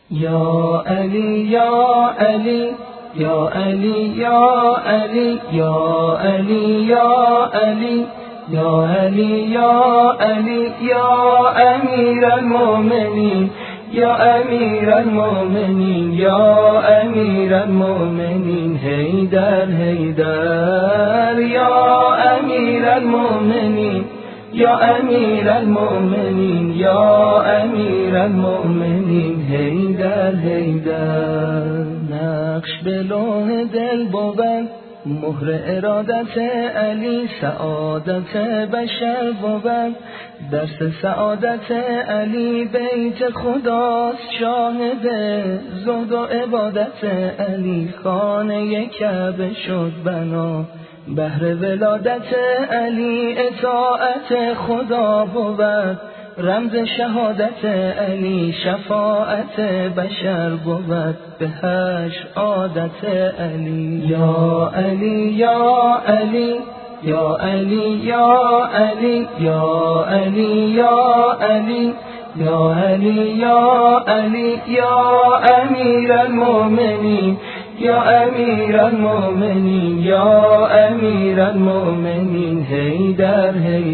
یا علی یا علی یا علی یا علی یا علی یا علی یا علی یا علی یا امیر المؤمنین یا امیر المؤمنین یا امیر المؤمنین حیدر حیدر یا امیر المؤمنین یا امیر المؤمنین یا امیر المؤمنین حیدر حیدر نقش به لوح دل بود مهر ارادت علی سعادت بشر بود درس سعادت علی بیت خداست شاهد زهد و عبادت علی خانه کعبه شد بنا بهر ولادت علی اطاعت خدا بود رمز شهادت علی شفاعت بشر بود به حشر عادت علی یا علی یا علی یا علی یا علی یا علی یا علی یا علی یا علی یا امیر المؤمنین یا امیر المؤمنین یا امیر المؤمنین حیدر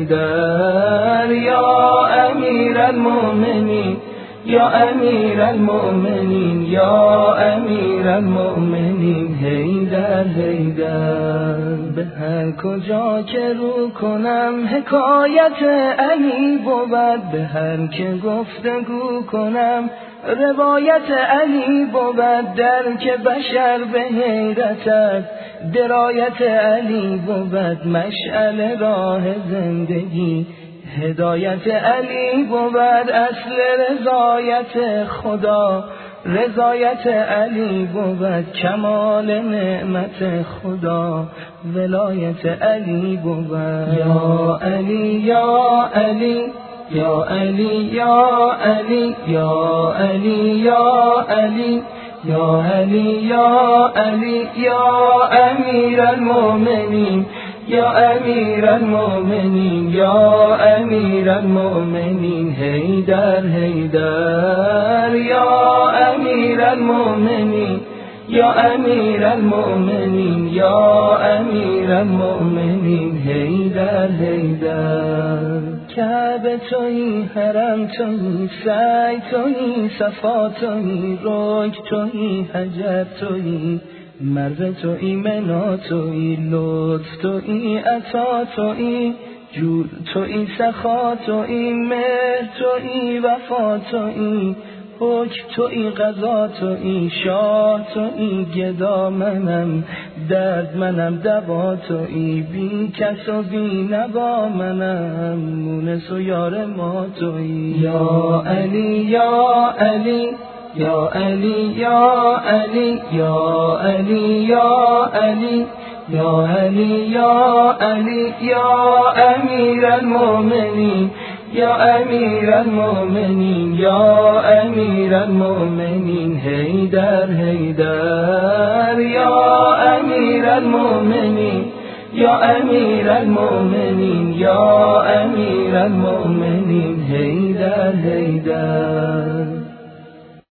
حیدر یا امیر المؤمنین یا امیر المؤمنین یا امیر المؤمنین حیدر حیدر به هر کجا که رو کنم حکایت علی بود به هر که گفتگو کنم روایت علی بود درک بشر به حیرت است درایت علی بود مشعل راه زندگی هدایت علی بود اصل رضایت خدا رضایت علی بود کمال نعمت خدا ولایت علی بود یا علی یا علی یا علی یا علی یا علی یا علی یا علی یا علی یا امیر المؤمنین یا امیر المؤمنین یا امیر المؤمنین حیدر حیدر یا امیر المؤمنین یا امیر المؤمنین یا امیر المؤمنین حیدر حیدر کعبه تویی حرم تویی سعی تویی صفا تویی رک تویی حجر تویی مرو تویی منا تویی لطف تویی عطا تویی جود تویی سخا تویی مهر تویی وفا تویی حکم تویی قضا تویی شاه تویی گدا منم درد منم دوا تویی بی کس و بی نوا منم مونس و یار ما تویی یا علی یا علی یا علی یا علی یا علی یا علی یا علی یا علی یا امیر المؤمنین یا امیر المؤمنین یا امیر المؤمنین حیدر حیدر یا امیر المؤمنین یا امیر المؤمنین یا امیر المؤمنین حیدر حیدر